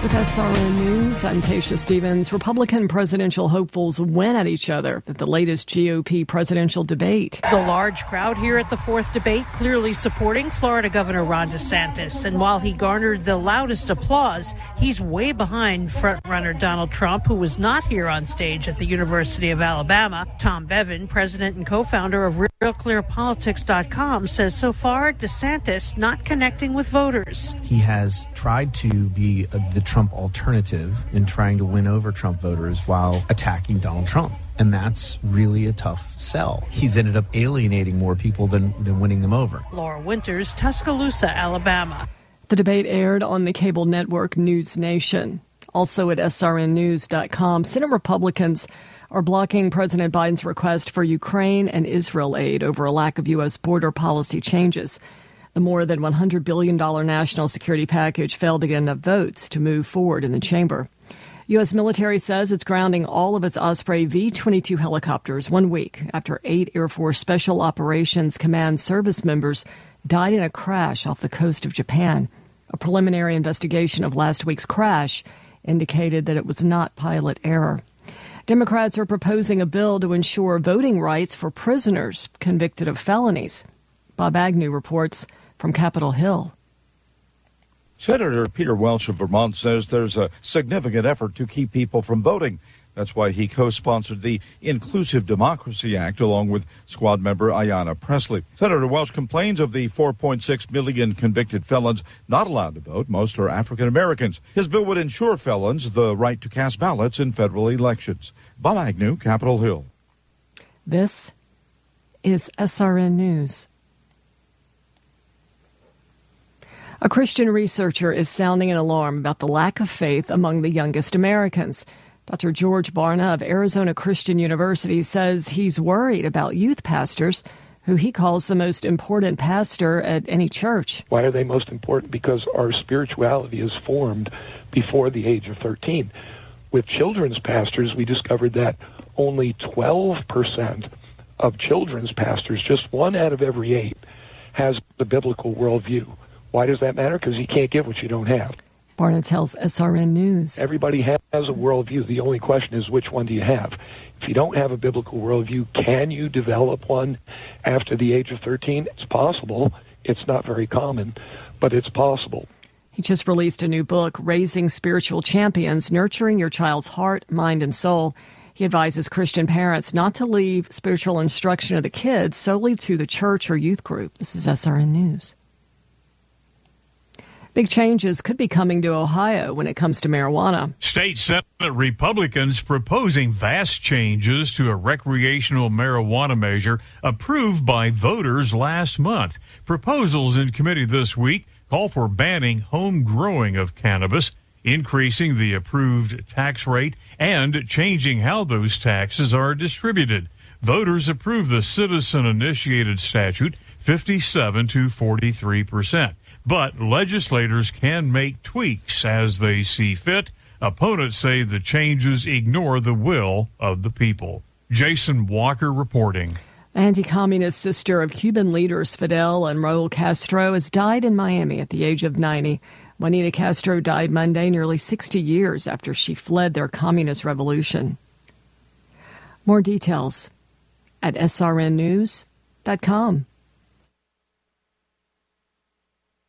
With SRN News, I'm Tasha Stevens. Republican presidential hopefuls went at each other at the latest GOP presidential debate. The large crowd here at the fourth debate clearly supporting Florida Governor Ron DeSantis. And while he garnered the loudest applause, he's way behind frontrunner Donald Trump, who was not here on stage at the University of Alabama. Tom Bevan, president and co-founder of RealClearPolitics.com, says so far DeSantis not connecting with voters. He has tried to be the Trump alternative in trying to win over Trump voters while attacking Donald Trump. And that's really a tough sell. He's ended up alienating more people than winning them over. Laura Winters, Tuscaloosa, Alabama. The debate aired on the cable network News Nation. Also at srnnews.com, Senate Republicans are blocking President Biden's request for Ukraine and Israel aid over a lack of U.S. border policy changes. The more than $100 billion national security package failed to get enough votes to move forward in the chamber. U.S. military says it's grounding all of its Osprey V-22 helicopters 1 week after 8 Air Force Special Operations Command service members died in a crash off the coast of Japan. A preliminary investigation of last week's crash indicated that it was not pilot error. Democrats are proposing a bill to ensure voting rights for prisoners convicted of felonies. Bob Agnew reports from Capitol Hill. Senator Peter Welch of Vermont says there's a significant effort to keep people from voting. That's why he co-sponsored the Inclusive Democracy Act along with squad member Ayanna Pressley. Senator Welch complains of the 4.6 million convicted felons not allowed to vote. Most are African Americans. His bill would ensure felons the right to cast ballots in federal elections. Bob Agnew, Capitol Hill. This is SRN News. A Christian researcher is sounding an alarm about the lack of faith among the youngest Americans. Dr. George Barna of Arizona Christian University says he's worried about youth pastors, who he calls the most important pastor at any church. Why are they most important? Because our spirituality is formed before the age of 13. With children's pastors, we discovered that only 12% of children's pastors, just 1 out of every 8, has the biblical worldview. Why does that matter? Because you can't give what you don't have. Barna tells SRN News. Everybody has a worldview. The only question is, which one do you have? If you don't have a biblical worldview, can you develop one after the age of 13? It's possible. It's not very common, but it's possible. He just released a new book, Raising Spiritual Champions, Nurturing Your Child's Heart, Mind, and Soul. He advises Christian parents not to leave spiritual instruction of the kids solely to the church or youth group. This is SRN News. Big changes could be coming to Ohio when it comes to marijuana. State Senate Republicans proposing vast changes to a recreational marijuana measure approved by voters last month. Proposals in committee this week call for banning home growing of cannabis, increasing the approved tax rate, and changing how those taxes are distributed. Voters approved the citizen-initiated statute 57 to 43%. But legislators can make tweaks as they see fit. Opponents say the changes ignore the will of the people. Jason Walker reporting. Anti-communist sister of Cuban leaders Fidel and Raul Castro has died in Miami at the age of 90. Juanita Castro died Monday, nearly 60 years after she fled their communist revolution. More details at srnnews.com.